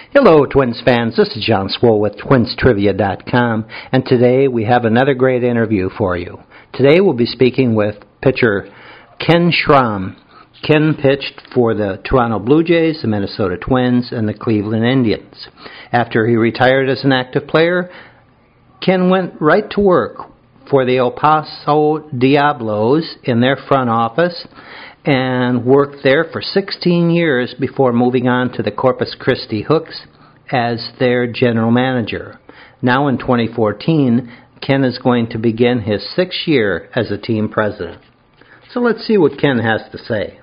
Hello, Twins fans. This is John Swoll with TwinsTrivia.com, and today we have another great interview for you. Today we'll be speaking with pitcher Ken Schramm. Ken pitched for the Toronto Blue Jays, the Minnesota Twins, and the Cleveland Indians. After he retired as an active player, Ken went right to work for the El Paso Diablos in their front office and worked there for 16 years before moving on to the Corpus Christi Hooks as their general manager. Now in 2014, Ken is going to begin his 6th year as a team president. So let's see what Ken has to say.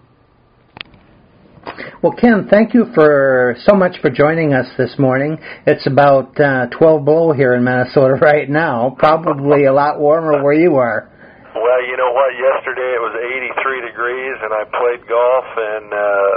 Well, Ken, thank you so much for joining us this morning. It's about 12 below here in Minnesota right now, probably a lot warmer where you are. Well, you know what? Yesterday it was 83 degrees, and I played golf, and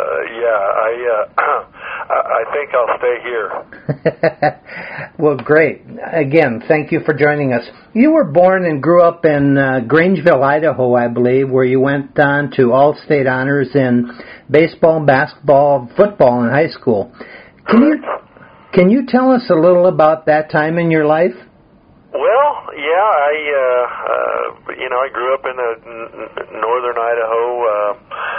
I think I'll stay here. Well, great. Again, thank you for joining us. You were born and grew up in Grangeville, Idaho, I believe, where you went on to all-state honors in baseball, basketball, football in high school. Can you tell us a little about that time in your life? Well, yeah, I grew up in northern Idaho,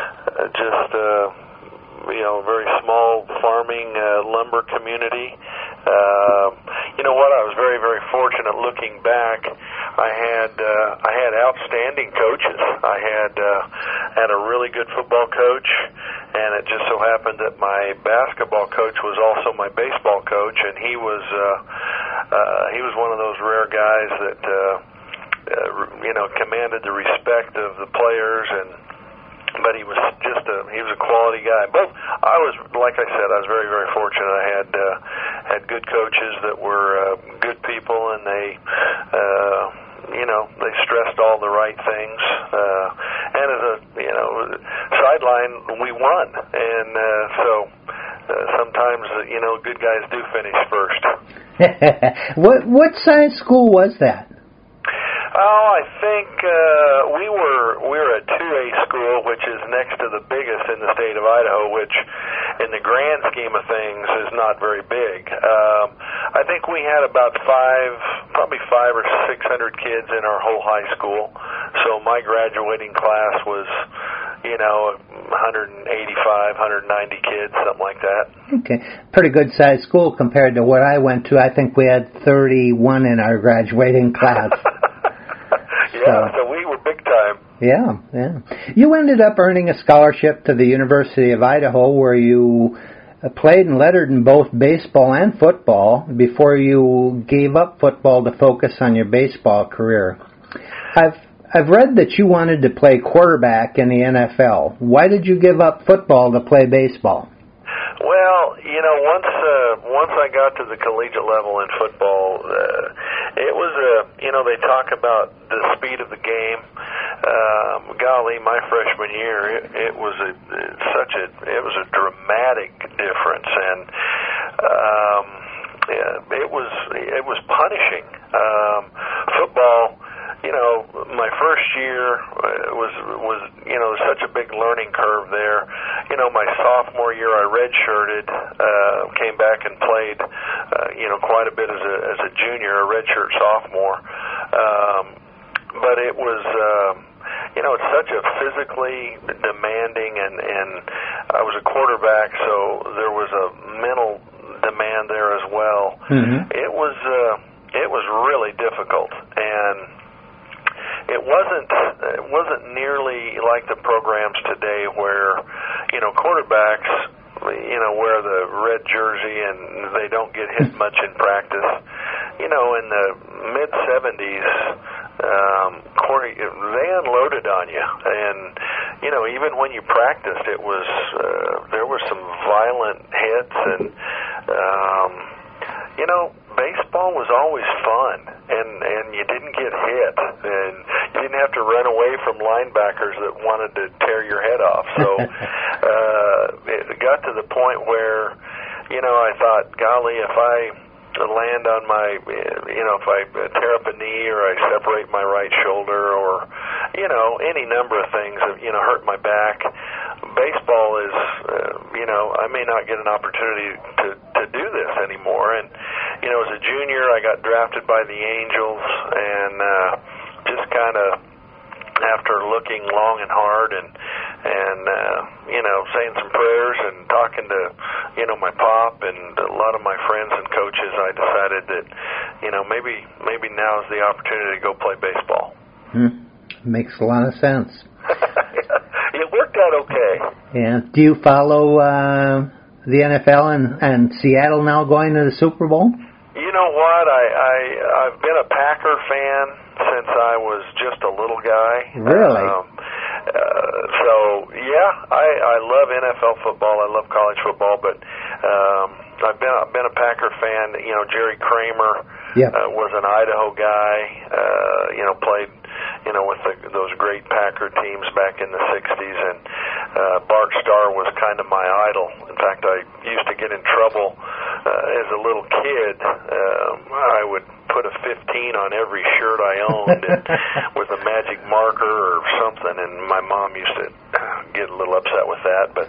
a very small farming lumber community. You know what? I was very, very fortunate looking back. I had outstanding coaches. I had a really good football coach, and it just so happened that my basketball coach was also my baseball coach, and he was one of those rare guys that commanded the respect of the players, but he was he was a quality guy. But like I said, I was very, very fortunate. I had good coaches that were good people, and they stressed all the right things. And as a sideline, we won, and so sometimes good guys do finish first. What size school was that? Oh, I think we were a 2A school, which is next to the biggest in the state of Idaho, which in the grand scheme of things is not very big. I think we had about probably 500 or 600 kids in our whole high school. So my graduating class was, 185, 190 kids, something like that. Okay. Pretty good sized school compared to what I went to. I think we had 31 in our graduating class. So we were big time. Yeah. You ended up earning a scholarship to the University of Idaho, where you played and lettered in both baseball and football before you gave up football to focus on your baseball career. I've read that you wanted to play quarterback in the NFL. Why did you give up football to play baseball? Well, once I got to the collegiate level in football, it was they talk about the speed of the game. Golly, my freshman year, it was a dramatic difference, and it was punishing. Football. My first year was such a big learning curve there. My sophomore year I redshirted, came back and played, quite a bit as a junior, a redshirt sophomore. But it was, it's such a physically demanding, and I was a quarterback, so there was a mental demand there as well. Mm-hmm. It was really difficult, and it wasn't nearly like the programs today where, quarterbacks, wear the red jersey and they don't get hit much in practice. In the mid-'70s, they unloaded on you, and even when you practiced, it was there were some violent hits, and baseball was always fun, and you didn't get hit, and you didn't have to run away from linebackers that wanted to tear your head off. So it got to the point where, I thought, golly, if I land on my, if I tear up a knee or I separate my right shoulder or, any number of things, hurt my back. baseball is, I may not get an opportunity to do this anymore. And, as a junior, I got drafted by the Angels, and just kind of after looking long and hard and saying some prayers and talking to, my pop and a lot of my friends and coaches, I decided that, maybe now's the opportunity to go play baseball. Makes a lot of sense. It worked out okay. Yeah. Do you follow the NFL and Seattle now going to the Super Bowl? You know what? I've been a Packer fan since I was just a little guy. Really? I love NFL football. I love college football, but I've been a Packer fan. Jerry Kramer was an Idaho guy. Played with those great Packer teams back in the '60s, and Bart Starr was kind of my idol. In fact, I used to get in trouble as a little kid. I would put a 15 on every shirt I owned and with a magic marker or something, and my mom used to get a little upset with that. But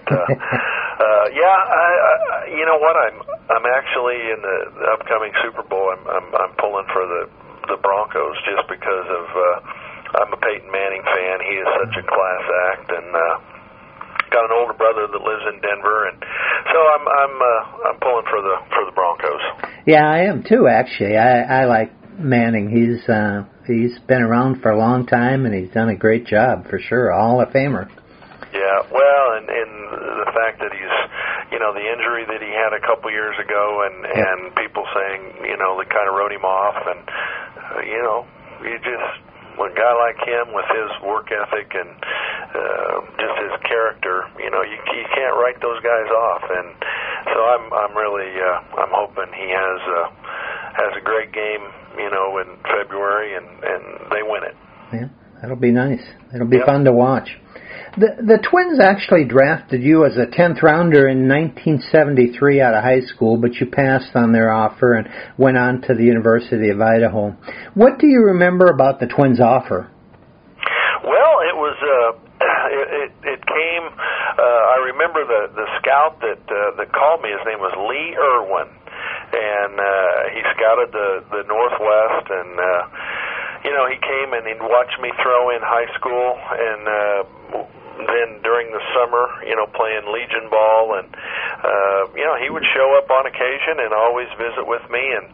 you know what? I'm actually in the upcoming Super Bowl. I'm pulling for the Broncos just because of I'm a Peyton Manning fan. He is such a class act, and got an older brother that lives in Denver, and so I'm pulling for the Broncos. Yeah, I am too. Actually, I like Manning. He's been around for a long time, and he's done a great job for sure. Hall of Famer. Yeah, well, and the fact that he's, the injury that he had a couple years ago, and people saying, they kind of wrote him off, and you just. A guy like him with his work ethic and just his character, you can't write those guys off. And so I'm really I'm hoping he has a great game, in February, and they win it. Yeah, that'll be nice. It'll be fun to watch. The Twins actually drafted you as a 10th rounder in 1973 out of high school, but you passed on their offer and went on to the University of Idaho. What do you remember about the Twins' offer? Well, it was it came. I remember the scout that called me. His name was Lee Irwin, and he scouted the Northwest, and he came and he'd watch me throw in high school, and then during the summer, playing Legion ball, and he would show up on occasion and always visit with me, and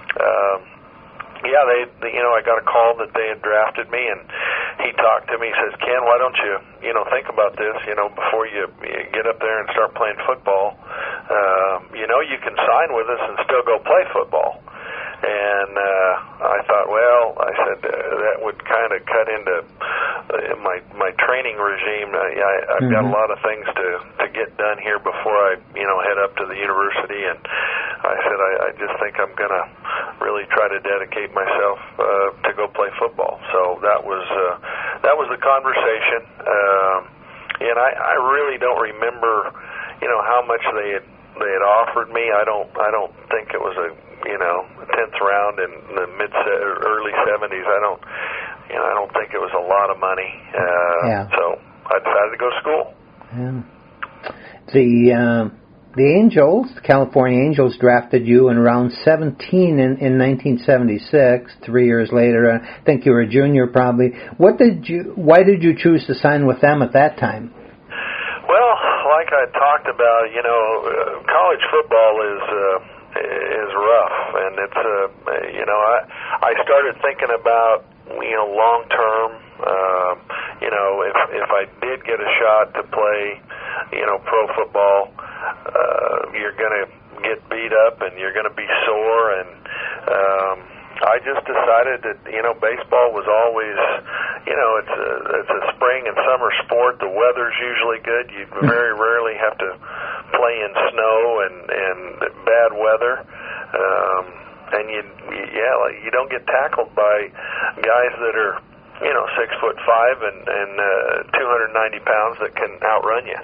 I got a call that they had drafted me, and he talked to me. He says, "Ken, why don't you think about this, before you get up there and start playing football, you can sign with us and still go play football." And I thought, I said, that would kind of cut into my training regime. I've got a lot of things to get done here before I, head up to the university. And I said, I just think I'm going to really try to dedicate myself to go play football. So that was the conversation. And I really don't remember, how much they had offered me. I don't think it was a 10th round in the early 70s. I don't think it was a lot of money. So I decided to go to school. Yeah. The Angels, the California Angels, drafted you in round 17 in 1976. 3 years later, I think you were a junior probably. Why did you choose to sign with them at that time? Well, like I talked about, college football is rough, and it's I started thinking about long term. If I did get a shot to play pro football, you're gonna get beat up and you're gonna be sore, and I just decided that baseball was always it's a spring and summer sport. The weather's usually good. You very rarely have to play in snow and bad weather, and you don't get tackled by guys that are 6'5" and 290 pounds that can outrun you.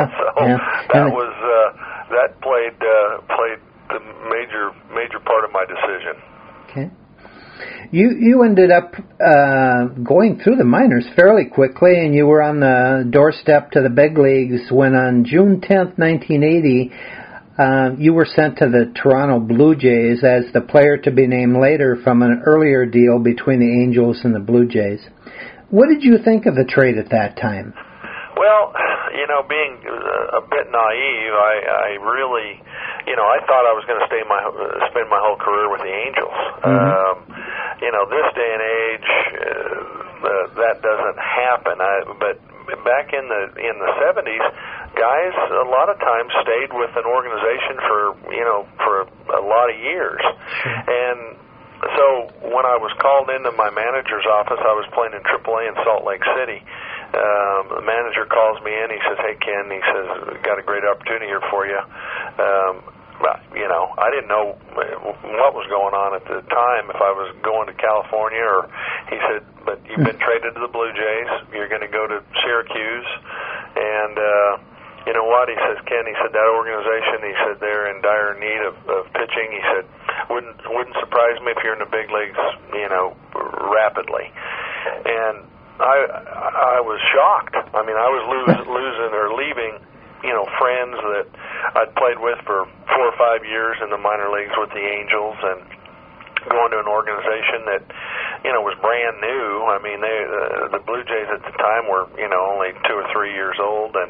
That played the major part of my decision. Okay. You ended up going through the minors fairly quickly, and you were on the doorstep to the big leagues when on June 10th, 1980, you were sent to the Toronto Blue Jays as the player to be named later from an earlier deal between the Angels and the Blue Jays. What did you think of the trade at that time? Well, being a bit naive, I really, I thought I was going to spend my whole career with the Angels. This day and age, that doesn't happen. But back in the 70s, guys a lot of times stayed with an organization for a lot of years. And so when I was called into my manager's office, I was playing in AAA in Salt Lake City. The manager calls me in. He says, "Hey, Ken," he says, "got a great opportunity here for you." I didn't know what was going on at the time, if I was going to California, or he said, "But you've been traded to the Blue Jays. You're going to go to Syracuse." And you know what? He says, "Ken," he said, "that organization," he said, "they're in dire need of pitching." He said, wouldn't surprise me if you're in the big leagues, rapidly. And I was shocked. I mean, I was losing or leaving, friends that I'd played with for 4 or 5 years in the minor leagues with the Angels, and going to an organization that, was brand new. I mean, the Blue Jays at the time were, only 2 or 3 years old, and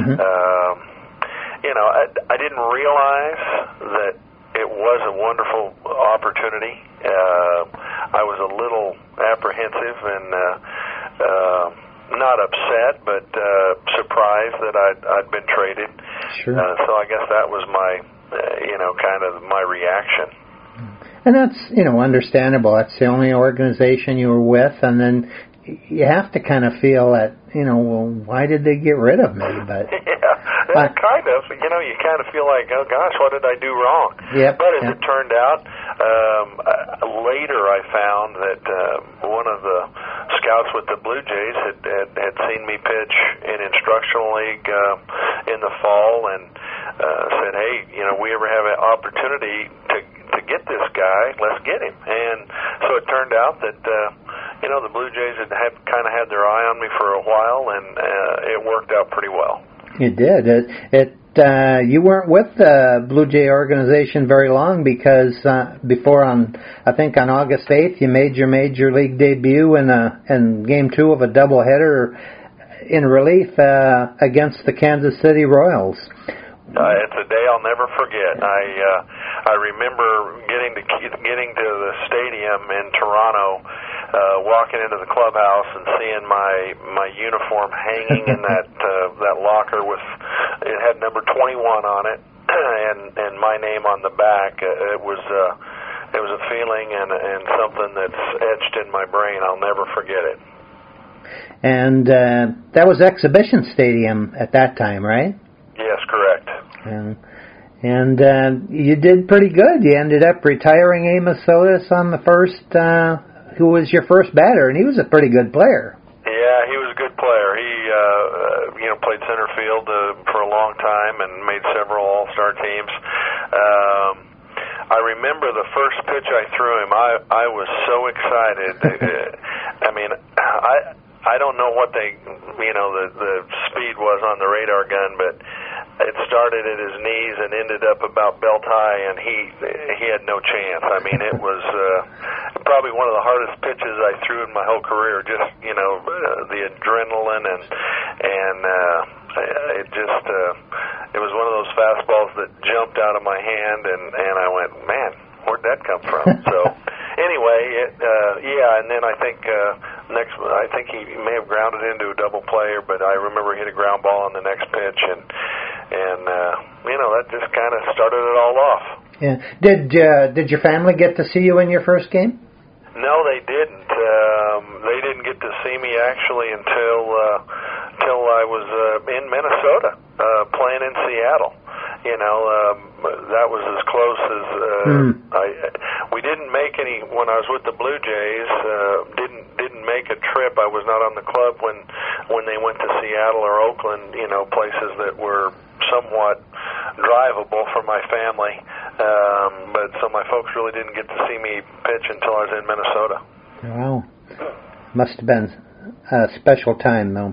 I didn't realize that it was a wonderful opportunity. I was a little apprehensive and not upset, but surprised that I'd been traded. Sure. So I guess that was my, kind of my reaction. And that's, understandable. That's the only organization you were with, and then you have to kind of feel that, well, why did they get rid of me? But yeah, kind of. You kind of feel like, oh gosh, what did I do wrong? Yep. But as it turned out, later I found that one of the scouts with the Blue Jays had seen me pitch in instructional league in the fall, and said, "Hey, we ever have an opportunity to get this guy, let's get him." And so it turned out that the Blue Jays had kind of had their eye on me for a while, and it worked out pretty well. It did. You weren't with the Blue Jay organization very long, because I think on August 8th, you made your major league debut in Game 2 of a doubleheader in relief against the Kansas City Royals. It's a day I'll never forget. I remember getting to the stadium in Toronto, walking into the clubhouse and seeing my uniform hanging in that locker with, it had number 21 on it, and my name on the back. It was a feeling and something that's etched in my brain. I'll never forget it. And that was Exhibition Stadium at that time, right? Yes, correct. And you did pretty good. You ended up retiring Amos Otis on the first, who was your first batter, and he was a pretty good player. Yeah, he was a good player. He, played center field for a long time and made several All-Star teams. I remember the first pitch I threw him. I was so excited. I mean, I don't know what the speed was on the radar gun, but it started at his knees and ended up about belt high, and he had no chance. I mean, it was probably one of the hardest pitches I threw in my whole career. Just the adrenaline and it was one of those fastballs that jumped out of my hand, and I went, man, where'd that come from? So anyway, and then I think I think he may have grounded into a double play, but I remember he hit a ground ball on the next pitch, and that just kind of started it all off. Yeah. Did your family get to see you in your first game? No, they didn't. They didn't get to see me actually until I was in Minnesota playing in Seattle. That was as close as we didn't make any when I was with the Blue Jays. Didn't make a trip. I was not on the club when they went to Seattle or Oakland. Places that were somewhat drivable for my family. But so my folks really didn't get to see me pitch until I was in Minnesota. Wow. Must have been a special time, though.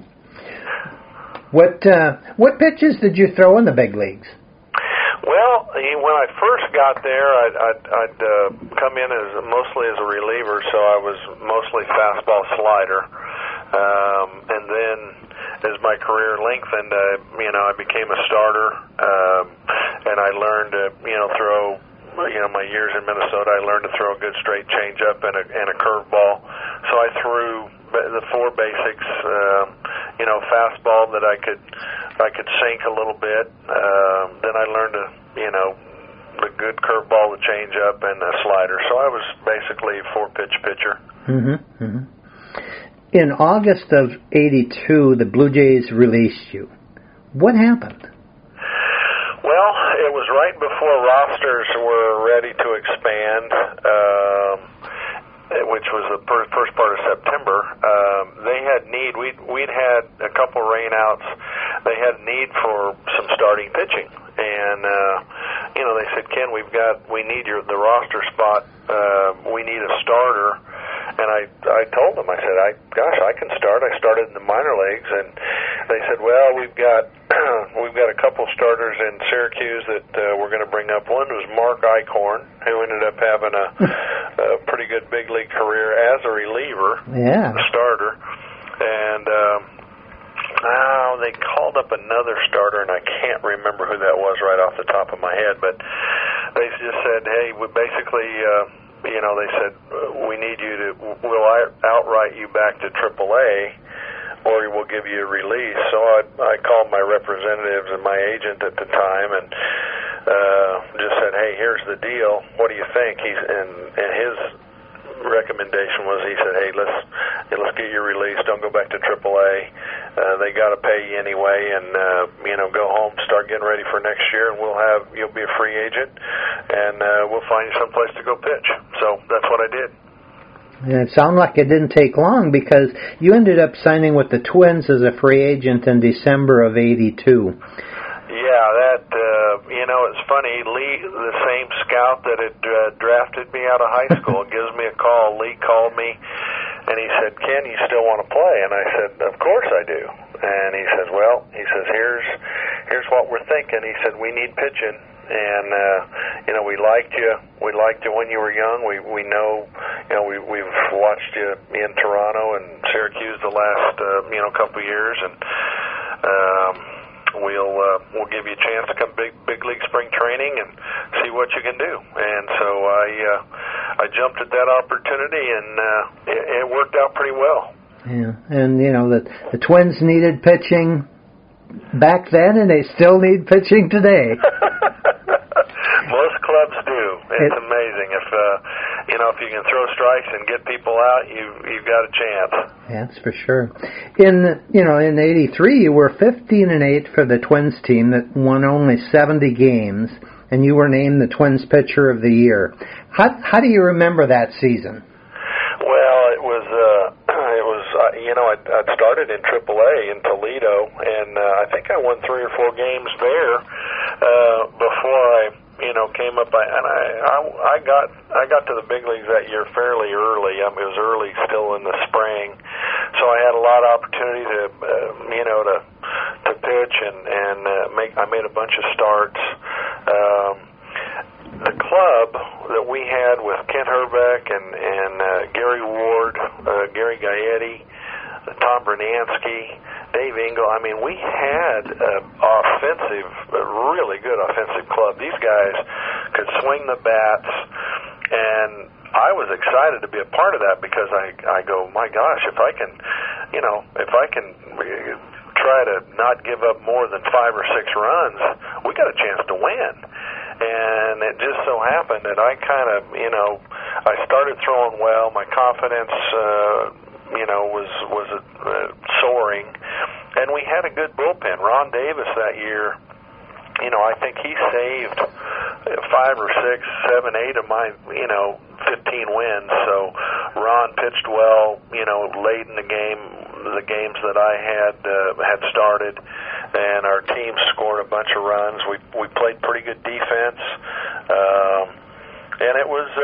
What pitches did you throw in the big leagues? Well, when I first got there, I'd come in mostly as a reliever, so I was mostly fastball slider. And then as my career lengthened, I became a starter, and I learned to, throw. My years in Minnesota, I learned to throw a good straight changeup and a curveball. So I threw the four basics. Fastball that I could sink a little bit. Then I learned to, the good curveball, the changeup, and the slider. So I was basically a four-pitch pitcher. Mm-hmm. Mm-hmm. In August of '82, the Blue Jays released you. What happened? Well, it was right before rosters were ready to expand, which was the first part of September. They had need. We'd had a couple rainouts. They had need for some starting pitching, and they said, "Ken, we need the roster spot. We need a starter." And I told them, I said, I can start. I started in the minor leagues, and they said, well, we've got a couple starters in Syracuse that we're going to bring up. One was Mark Eichhorn, who ended up having a pretty good big league career as a reliever, a starter, and they called up another starter, and I can't remember who that was right off the top of my head, but they just said, hey, we basically. They said, we need you we'll outright you back to AAA, or we'll give you a release. So I called my representatives and my agent at the time and just said, hey, here's the deal. What do you think? And his recommendation was, he said, hey, let's get you released. Don't go back to AAA. They got to pay you anyway, and go home, start getting ready for next year, and you'll be a free agent, and we'll find you someplace to go pitch. So that's what I did. And it sounded like it didn't take long, because you ended up signing with the Twins as a free agent in December of '82. Yeah, it's funny. Lee, the same scout that had drafted me out of high school, gives me a call. Lee called me, and he said, Ken, you still want to play? And I said, of course I do. And he says, here's what we're thinking. He said, we need pitching. And, we liked you. We liked you when you were young. We know, we've watched you in Toronto and Syracuse the last, couple of years. And, we'll give you a chance to come big league spring training and see what you can do. And so I jumped at that opportunity, and it worked out pretty well. Yeah, and the Twins needed pitching back then, and they still need pitching today. Most clubs do. It's amazing. If you can throw strikes and get people out, you've got a chance. Yeah, that's for sure. In '83, you were 15-8 for the Twins team that won only 70 games, and you were named the Twins Pitcher of the Year. How do you remember that season? Well, it was I'd started in AAA in Toledo, and I think I won 3 or 4 games there before I came up. I got to the big leagues that year fairly early. It was early, still in the spring, so I had a lot of opportunity to to pitch and I made a bunch of starts. The club that we had with Kent Herbeck and Gary Ward, Gary Gaetti, Tom Bernansky, Dave Engel, we had a really good offensive club. These guys could swing the bats, and I was excited to be a part of that, because I go, my gosh, if I can try to not give up more than 5 or 6 runs, we got a chance to win. And it just so happened that I kind of, I started throwing well. My confidence, was soaring, and we had a good bullpen. Ron Davis that year, I think he saved 5 or 6, 7, 8 of my, 15 wins. So Ron pitched well, late in the games that I had started, and our team scored a bunch of runs. We played pretty good defense. And it was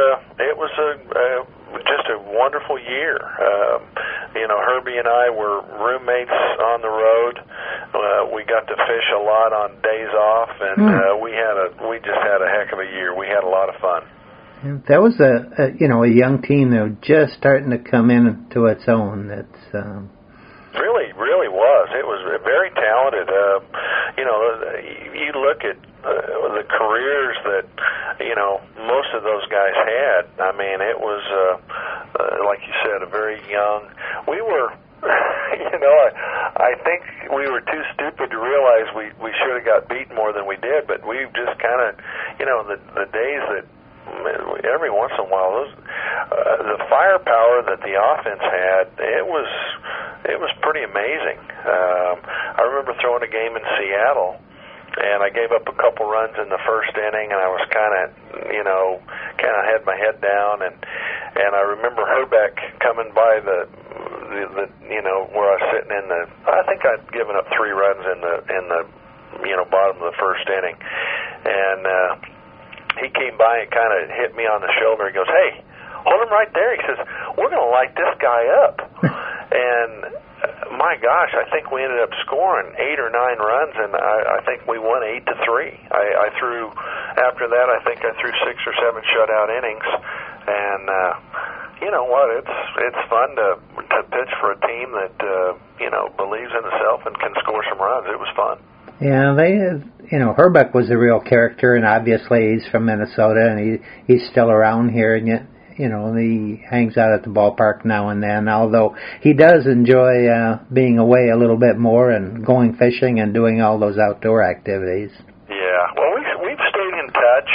just a wonderful year. Herbie and I were roommates on the road. We got to fish a lot on days off, and we just had a heck of a year. We had a lot of fun. That was a young team that was just starting to come into its own. That's really was. It was very talented. You look at the careers that most of those guys had. I mean, it was like you said, a very young. We were. I think we were too stupid to realize we should have got beat more than we did. But we just kind of, the days that. Every once in a while, the firepower that the offense had, it was pretty amazing. I remember throwing a game in Seattle, and I gave up a couple runs in the first inning, and I was kind of had my head down, and I remember Herbeck coming by the where I was sitting in the. I think I'd given up 3 runs in the bottom of the first inning, and. He came by and kind of hit me on the shoulder. He goes, "Hey, hold him right there." He says, "We're going to light this guy up." And my gosh, I think we ended up scoring 8 or 9 runs, and I think we won 8-3. I threw after that. I think I threw 6 or 7 shutout innings, and you know what? It's fun to pitch for a team that believes in itself and can score some runs. It was fun. Yeah, Herbeck was a real character, and obviously he's from Minnesota, and he's still around here, and yet, he hangs out at the ballpark now and then, although he does enjoy being away a little bit more and going fishing and doing all those outdoor activities. Yeah, well, we've stayed in touch.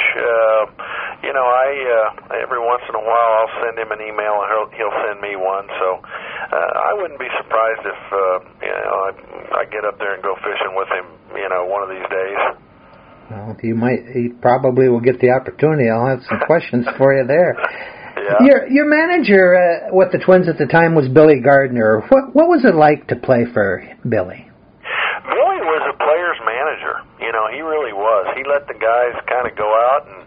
Every once in a while I'll send him an email, and he'll send me one, so I wouldn't be surprised if I get up there and go fishing with him, one of these days. Well, he probably will get the opportunity. I'll have some questions for you there. Yeah. Your manager with the Twins at the time was Billy Gardner. What was it like to play for Billy? Billy was a player's manager. He really was. He let the guys kind of go out and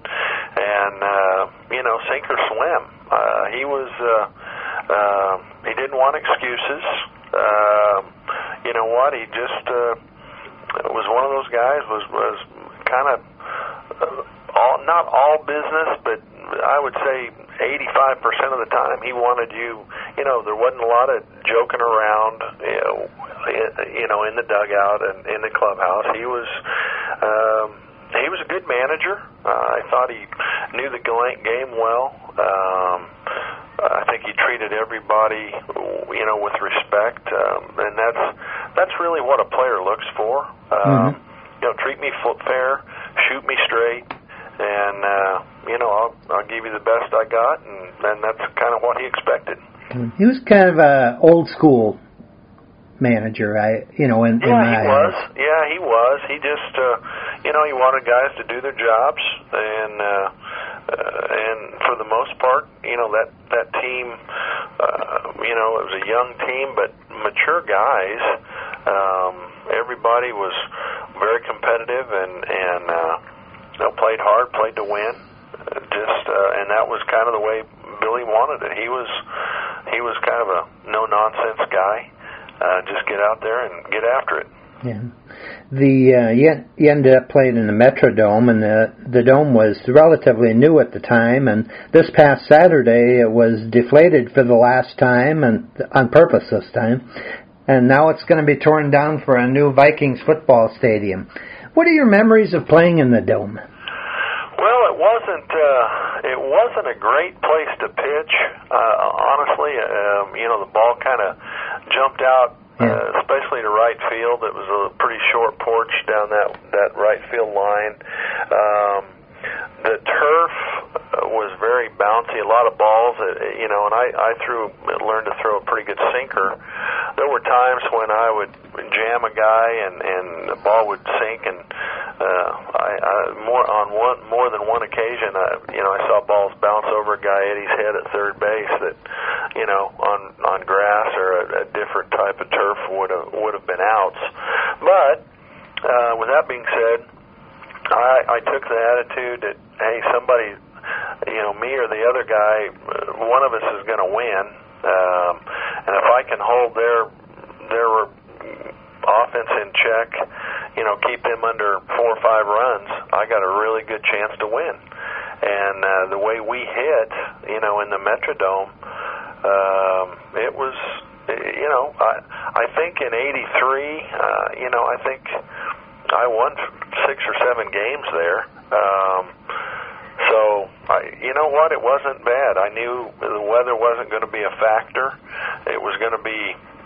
sink or swim. He was. He didn't want excuses. You know what? He just was one of those guys. Was kind of not all business, but I would say 85% of the time he wanted you. There wasn't a lot of joking around. In the dugout and in the clubhouse. He was a good manager. I thought he knew the game well. I think he treated everybody, with respect, and that's really what a player looks for. Treat me fair, shoot me straight, and I'll give you the best I got, and that's kind of what he expected. He was kind of a old school manager, in my eyes. Yeah, he was. He just, he wanted guys to do their jobs, and for the most part, that team, it was a young team, but mature guys. Everybody was very competitive and played hard, played to win. And that was kind of the way Billy wanted it. He was kind of a no nonsense guy. Just get out there and get after it. Yeah. You ended up playing in the Metrodome, and the dome was relatively new at the time, and this past Saturday it was deflated for the last time, and on purpose this time, and now it's going to be torn down for a new Vikings football stadium. What are your memories of playing in the dome? Well, it wasn't a great place to pitch. Honestly, the ball kind of jumped out, especially to right field. It was a pretty short porch down that right field line. The turf was very bouncy, a lot of balls, and I learned to throw a pretty good sinker. There were times when I would jam a guy and the ball would sink, and more than one occasion, I saw balls bounce over a guy Eddie's head at third base that, on grass or a different type of turf would have been outs. But with that being said, I took the attitude that, hey, somebody, me or the other guy, one of us is going to win, and if I can hold their offense in check, keep them under 4 or 5 runs, I got a really good chance to win. And the way we hit, in the Metrodome, it was, I think in '83, I think I won 6 or 7 games there. So, you know what? It wasn't bad. I knew the weather wasn't going to be a factor. It was going to be,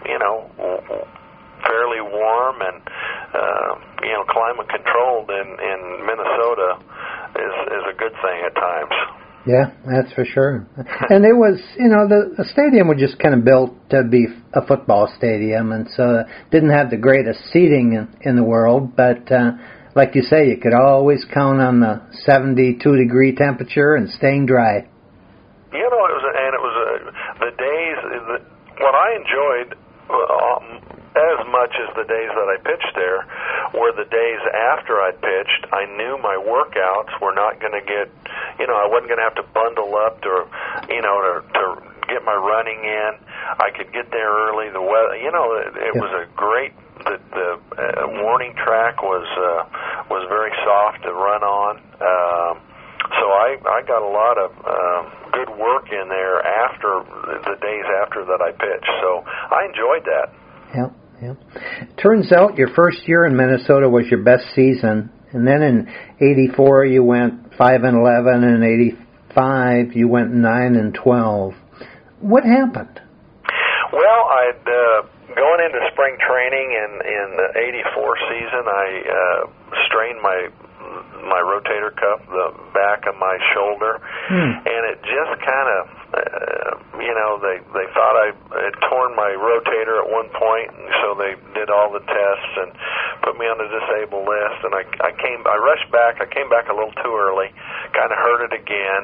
fairly warm and, climate controlled in Minnesota is a good thing at times. Yeah, that's for sure. And it was, the stadium was just kind of built to be a football stadium, and so didn't have the greatest seating in the world, but like you say, you could always count on the 72-degree temperature and staying dry. It was the days, what I enjoyed as much as the days that I pitched there were the days after I pitched. I knew my workouts were not going to get, I wasn't going to have to bundle up to get my running in. I could get there early. The weather, it was a great. The warning track was very soft to run on. So I got a lot of good work in there after the days after that I pitched. So I enjoyed that. Yeah. Turns out your first year in Minnesota was your best season, and then in '84 you went 5-11, and in '85 you went 9-12. What happened? Well, I'd going into spring training in the '84 season, I strained my rotator cuff, the back of my shoulder, and it just kind of, they thought I had torn my rotator at one point, and so they did all the tests and put me on the disabled list, and I rushed back. I came back a little too early, kind of hurt it again.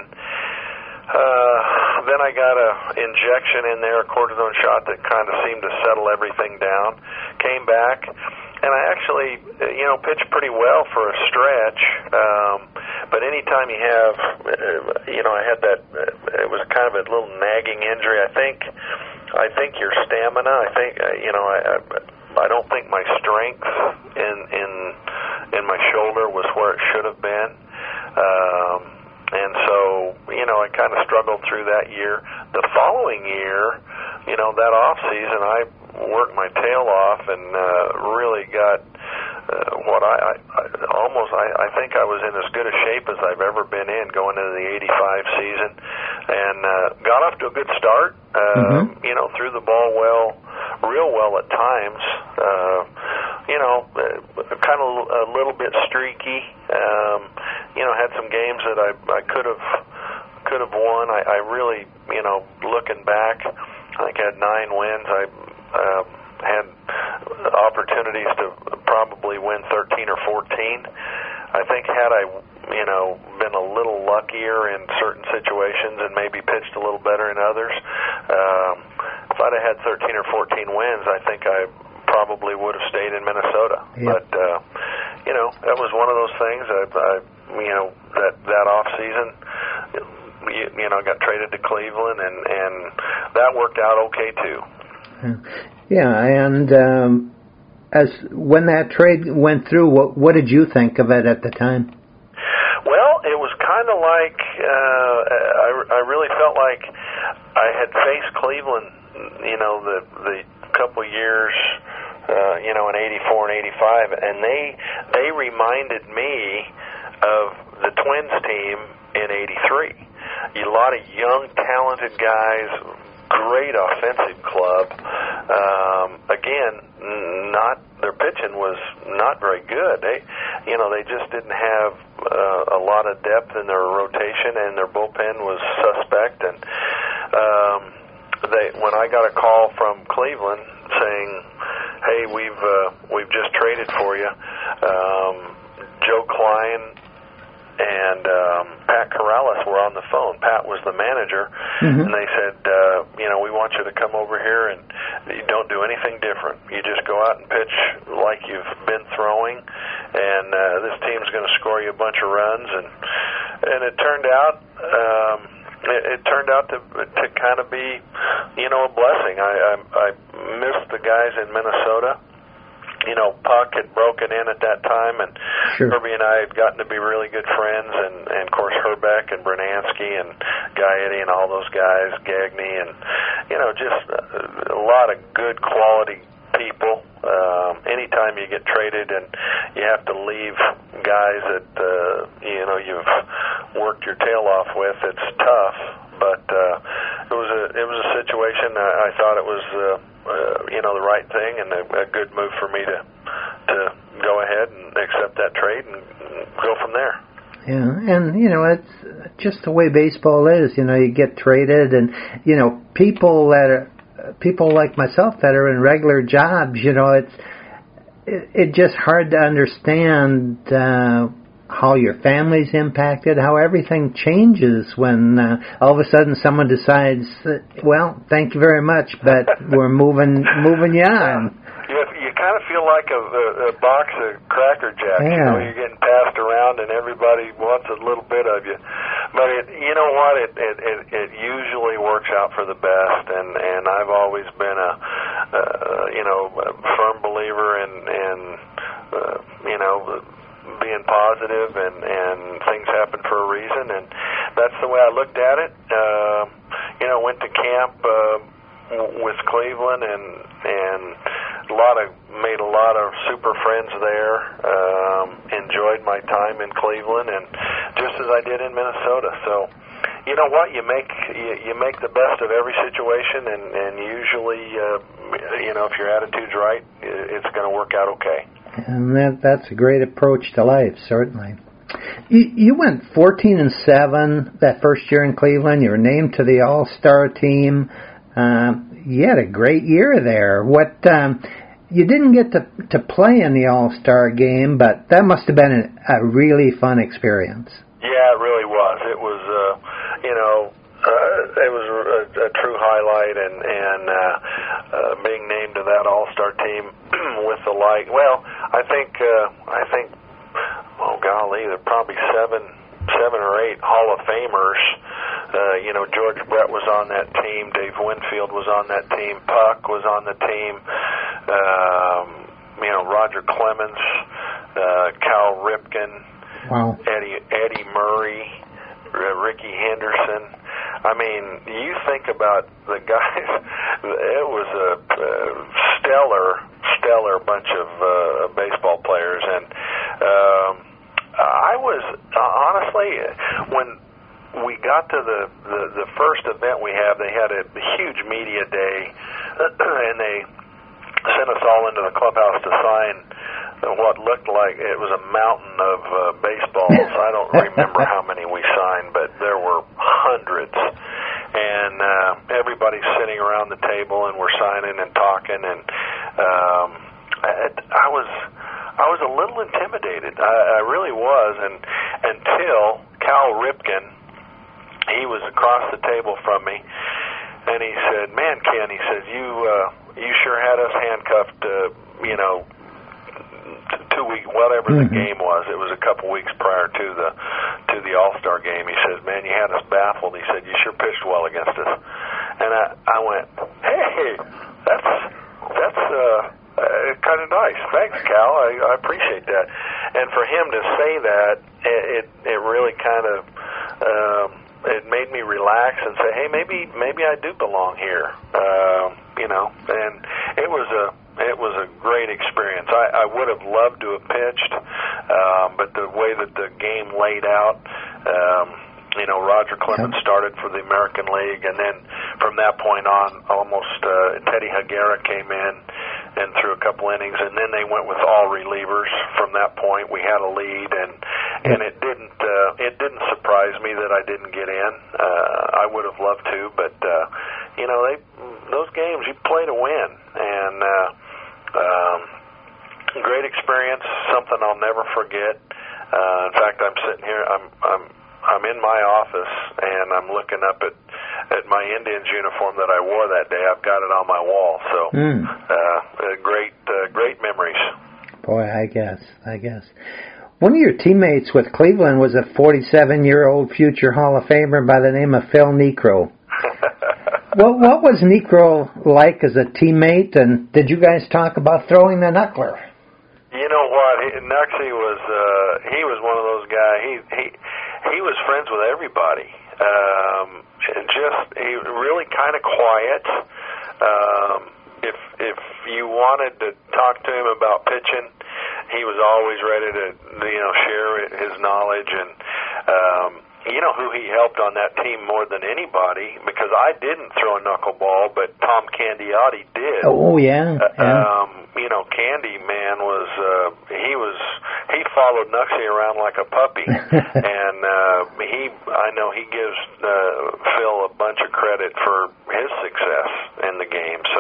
Then I got a injection in there, a cortisone shot that kind of seemed to settle everything down. Came back, and I actually, pitched pretty well for a stretch. But anytime you have, I had that, it was kind of a little nagging injury. I think your stamina. I think, I don't think my strength in my shoulder was where it should have been. And so, I kind of struggled through that year. The following year, that off season, I worked my tail off and really got what I think I was in as good a shape as I've ever been in going into the '85 season, and got off to a good start. Threw the ball real well at times. Kind of a little bit streaky. Had some games that I could have won. I really, looking back, I think I had 9 wins. I had opportunities to probably win 13 or 14. I think had I, been a little luckier in certain situations and maybe pitched a little better in others, if I'd have had 13 or 14 wins, I think I probably would have stayed in Minnesota. Yep. But, that was one of those things. That off season, got traded to Cleveland, and that worked out okay too. Yeah, and as when that trade went through, what did you think of it at the time? Well, it was kind of like I really felt like I had faced Cleveland, the couple years, in '84 and '85, and they reminded me of the Twins team in '83. A lot of young, talented guys, great offensive club. Again, their pitching was not very good. They just didn't have a lot of depth in their rotation, and their bullpen was suspect. And when I got a call from Cleveland saying, "Hey, we've just traded for you," Joe Klein and Pat Corrales were on the phone. Pat was the manager, and they said, we want you to come over here and you don't do anything different. You just go out and pitch like you've been throwing, and this team's going to score you a bunch of runs. And it turned out it turned out to kind of be, a blessing. I missed the guys in Minnesota. Puck had broken in at that time, and sure. Herbie and I had gotten to be really good friends, and of course Herbeck and Bernansky and Gaetti and all those guys, Gagne, and just a lot of good quality people. Anytime you get traded and you have to leave guys that you've worked your tail off with, it's tough. But it was a situation. I thought it was the right thing and a good move for me to go ahead and accept that trade and go from there. Yeah, and it's just the way baseball is. You get traded, and people like myself that are in regular jobs. It's just hard to understand how your family's impacted, how everything changes when all of a sudden someone decides, well, thank you very much, but we're moving you on. You kind of feel like a box of Cracker Jacks. Yeah. You're getting passed around, and everybody wants a little bit of you. But you know what? It usually works out for the best, and I've always been a firm believer in being positive, and things happen for a reason, and that's the way I looked at it. Went to camp with Cleveland, and made a lot of super friends there. Enjoyed my time in Cleveland, and just as I did in Minnesota. So, you know what? You make the best of every situation, and usually, if your attitude's right, it's going to work out okay. And that's a great approach to life, certainly. You went 14-7 that first year in Cleveland. You were named to the All-Star team. You had a great year there. You didn't get to play in the All-Star game, but that must have been a really fun experience. Yeah, it really was. It was, it was a true highlight, and being named to that All-Star team with the like. Well, I think, oh golly, there are probably seven or eight Hall of Famers. George Brett was on that team. Dave Winfield was on that team. Puck was on the team. Roger Clemens, Cal Ripken, wow. Eddie Murray, Ricky Henderson. I mean, you think about the guys. It was a stellar bunch of baseball players, and I was honestly, when we got to the first event we had, they had a huge media day, and they sent us all into the clubhouse to sign what looked like it was a mountain of baseballs. I don't remember how many we signed, but there were hundreds. And everybody's sitting around the table, and we're signing and talking, and I was a little intimidated. I really was, and until Cal Ripken, he was across the table from me, and he said, "Man, Ken," he says, you sure had us handcuffed, 2 weeks, whatever the game was. It was a couple weeks prior to the All-Star game. He says, "Man, you had us baffled." He said, "You sure pitched well against us." And I went, "Hey, that's kind of nice. Thanks, Cal. I appreciate that." And for him to say that, it really kind of it made me relax and say, "Hey, maybe I do belong here." And it was a great experience. I would have loved to have pitched, but the way that the game laid out, Roger Clemens started for the American League, and then from that point on, almost Teddy Higuera came in and threw a couple innings, and then they went with all relievers. From that point, we had a lead, and it didn't surprise me that I didn't get in. I would have loved to, but those games you play to win, and great experience, something I'll never forget. In fact, I'm sitting here, I'm in my office and I'm looking up at my Indians uniform that I wore that day. I've got it on my wall. So great memories. Boy, I guess. One of your teammates with Cleveland was a 47-year-old future Hall of Famer by the name of Phil Niekro. What was Niekro like as a teammate, and did you guys talk about throwing the knuckler? You know what? Nuxie was he was one of those guys. He was friends with everybody. He really kind of quiet. If you wanted to talk to him about pitching, he was always ready to share his knowledge. And you know who he helped on that team more than anybody, because I didn't throw a knuckleball, but Tom Candiotti did. Oh yeah. Candy man was he followed Nuxie around like a puppy, and I know he gives Phil a bunch of credit for his success in the game. So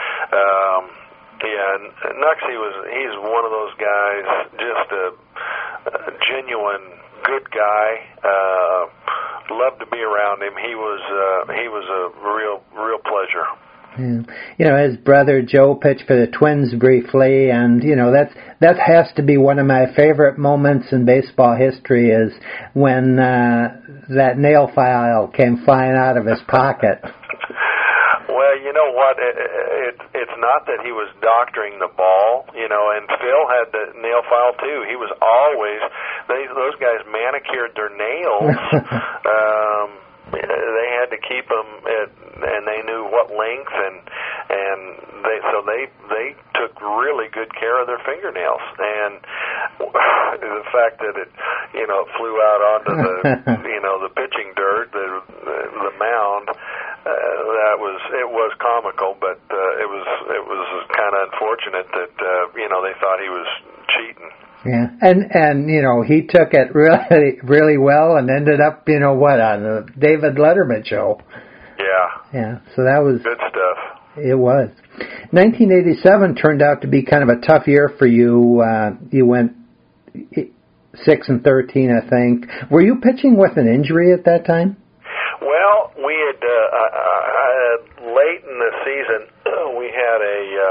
Nuxie he's one of those guys, just a genuine good guy. Loved to be around him. He was a real pleasure. Yeah. His brother Joe pitched for the Twins briefly, and that has to be one of my favorite moments in baseball history, is when that nail file came flying out of his pocket. Well, you know what? It's not that he was doctoring the ball, and Phil had the nail file too. He was always, those guys manicured their nails. They had to keep them and they knew what length, and they took really good care of their fingernails. And the fact that it flew out onto the the pitching dirt, the mound, it was comical, but it was kind of unfortunate that they thought he was cheating. Yeah, and he took it really, really well, and ended up on the David Letterman show. Yeah. So that was good stuff. It was. 1987 turned out to be kind of a tough year for you. You went 6-13, I think. Were you pitching with an injury at that time? Well, we had late in the season we had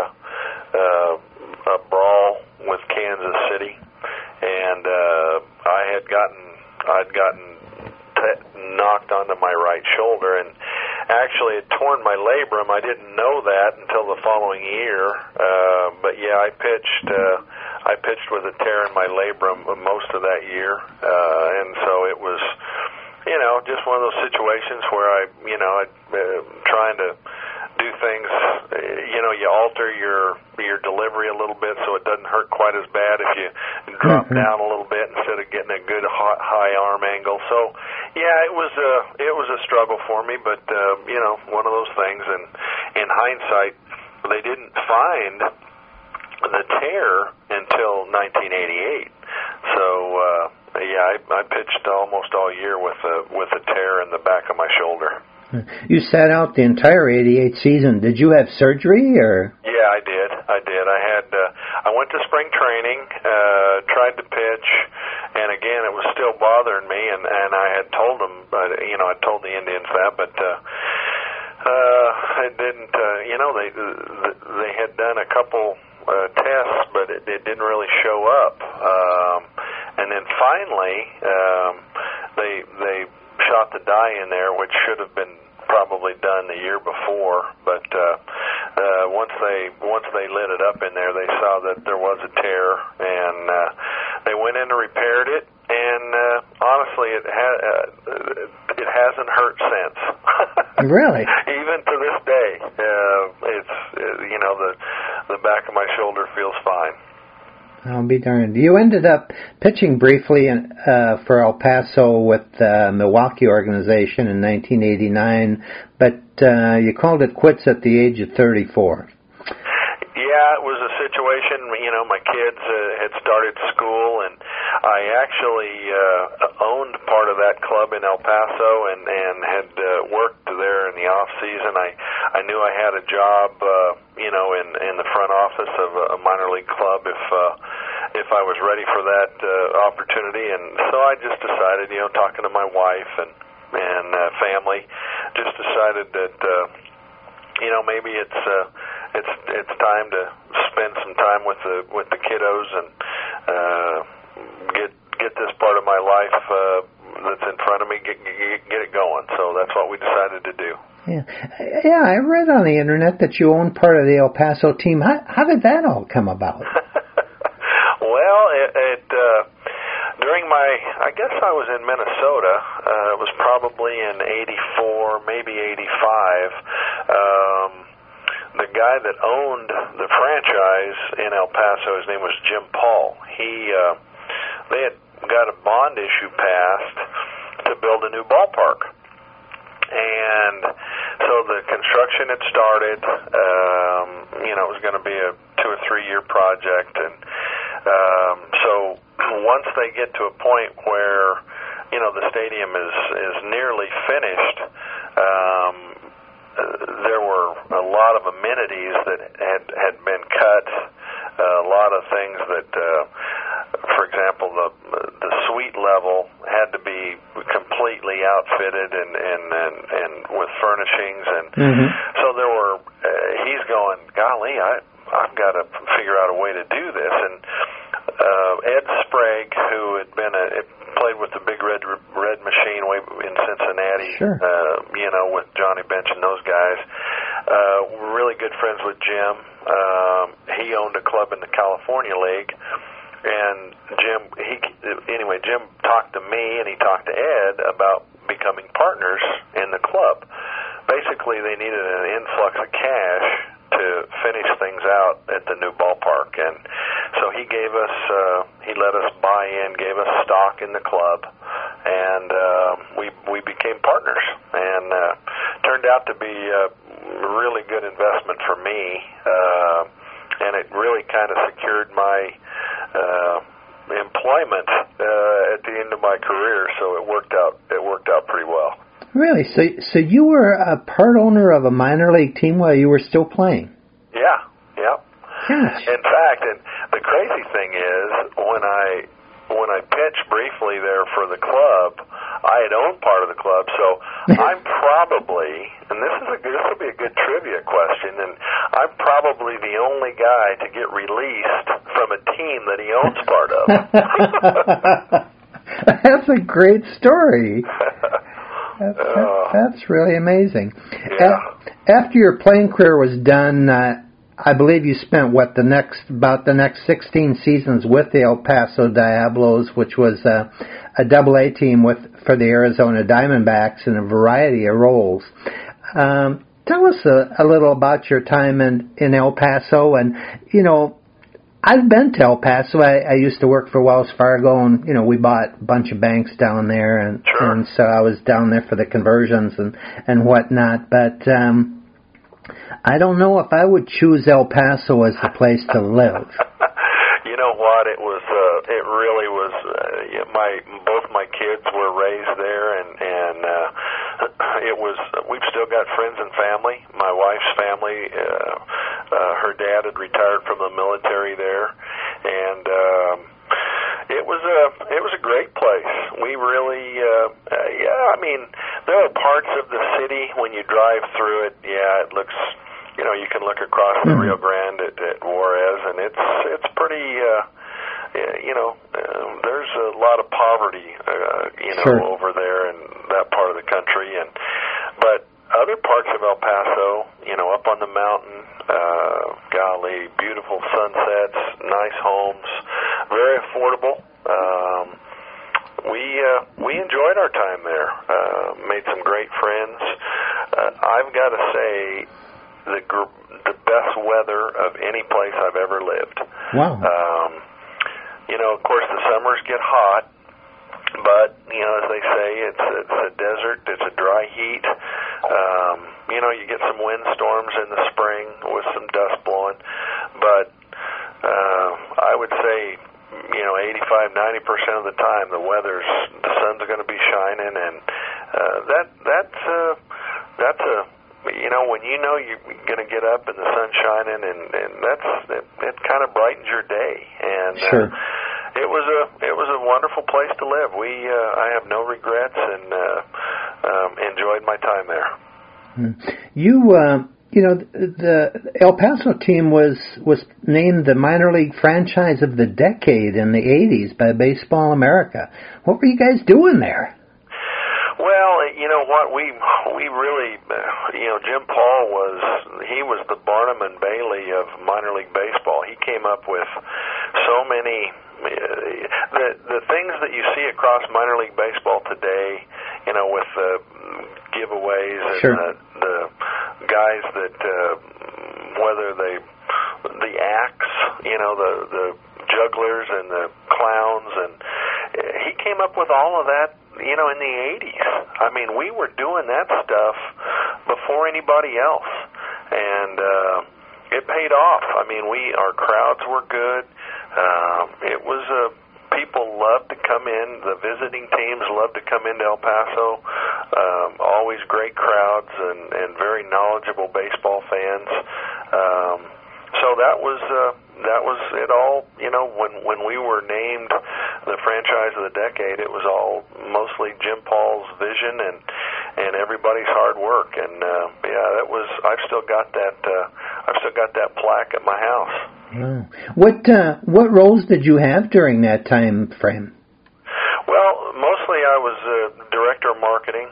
a brawl with Kansas City, and I'd gotten knocked onto my right shoulder, and actually had torn my labrum. I didn't know that until the following year, but yeah, I pitched with a tear in my labrum most of that year, and so it was just one of those situations where I trying to do things, you alter your delivery a little bit so it doesn't hurt quite as bad if you drop down a little bit instead of getting a good high arm angle. So yeah, it was a struggle for me, but one of those things. And in hindsight, they didn't find the tear until 1988. So I pitched almost all year with a tear in the back of my shoulder. You sat out the entire 88 season. Did you have surgery, or? Yeah, I did. I went to spring training, tried to pitch, and again, it was still bothering me, and I had told them, I told the Indians that, but it didn't, they had done a couple tests, but it didn't really show up. And then finally, they shot the dye in there, which should have been probably done the year before, but once they lit it up in there, they saw that there was a tear, and they went in and repaired it, and honestly, it hasn't hurt since. Really? Even to this day, it's the back of my shoulder feels fine. I'll be darned. You ended up pitching briefly for El Paso with the Milwaukee organization in 1989, but you called it quits at the age of 34. Yeah, it was a situation, my kids had started school, and I actually owned part of that club in El Paso and had worked there in the off season. I knew I had a job, in the front office of a minor league club if I was ready for that opportunity, and so I just decided, talking to my wife and family, just decided that maybe it's time to spend some time with the kiddos and get this part of my life that's in front of me, get it going. So that's what we decided to do. Yeah. I read on the internet that you own part of the El Paso team. How did that all come about? Well, it during I guess I was in Minnesota. It was probably in '84, maybe '85. The guy that owned the franchise in El Paso, his name was Jim Paul. They had got a bond issue passed to build a new ballpark. And so the construction had started. It was going to be a 2 or 3 year project, and so once they get to a point where the stadium is nearly finished, there were a lot of amenities that had been cut. A lot of things that, for example, the suite level had to be completely outfitted and with furnishings, and so there were. He's going, golly, I've got to figure out a way to do this. And Ed Sprague, who had played with the Big Red Machine way in Cincinnati, sure. With Johnny Bench and those guys, really good friends with Jim. He owned a club in the California League, and Jim talked to me and he talked to Ed about becoming partners in the club. Basically, they needed an influx of cash to finish things out at the new ballpark, and so he let us buy in, gave us stock in the club, and we became partners, and turned out to be a really good investment for me, and it really kind of secured my employment at the end of my career, so it worked out pretty well. Really? So you were a part owner of a minor league team while you were still playing? Yeah. Gosh. In fact, and the crazy thing is, when I pitched briefly there for the club, I had owned part of the club, so I'm probably, and this will be a good trivia question, and I'm probably the only guy to get released from a team that he owns part of. That's a great story. That's really amazing. Yeah. After your playing career was done, I believe you spent about the next 16 seasons with the El Paso Diablos, which was a Double-A team for the Arizona Diamondbacks in a variety of roles. Tell us a little about your time in El Paso, and I've been to El Paso. I used to work for Wells Fargo, and we bought a bunch of banks down there, and sure. And so I was down there for the conversions and whatnot. But I don't know if I would choose El Paso as the place to live. You know what? It was. It really was. Both my kids were raised there, and it was. We've still got friends and family. My wife's family. Her dad had retired from the military there, and it was a great place. We really, there are parts of the city when you drive through it. Yeah, it looks. You can look across the Rio Grande at Juarez, and it's pretty. There's a lot of poverty, sure. over there in that part of the country, but other parts of El Paso, up on the mountain, beautiful sunsets, nice homes, very affordable. We enjoyed our time there. Made some great friends. I've got to say, the best weather of any place I've ever lived. Wow. Of course, the summers get hot, but as they say, it's a desert. It's a dry heat. You get some windstorms in the spring with some dust blowing, but I would say 85-90% of the time the sun's going to be shining, and that's a when you know you're going to get up and the sun's shining, and it kind of brightens your day. And sure. It was a wonderful place to live. I have no regrets, and enjoyed my time there. The El Paso team was named the minor league franchise of the decade in the 80s by Baseball America. What were you guys doing there? Well, you know what, we really, Jim Paul was the Barnum and Bailey of minor league baseball. He came up with so many, the things that you see across minor league baseball today, with the giveaways and sure. the guys that, whether the acts, the jugglers and the clowns, and he came up with all of that, in the 80s. I mean, we were doing that stuff before anybody else, and it paid off. I mean, our crowds were good. It was people loved to come in. The visiting teams loved to come into El Paso. Always great crowds and very knowledgeable baseball fans. So that was it all. When we were named the franchise of the decade, it was all mostly Jim Paul's vision and everybody's hard work. And that was. I've still got that plaque at my house. Oh. What roles did you have during that time frame? Well, mostly I was director of marketing,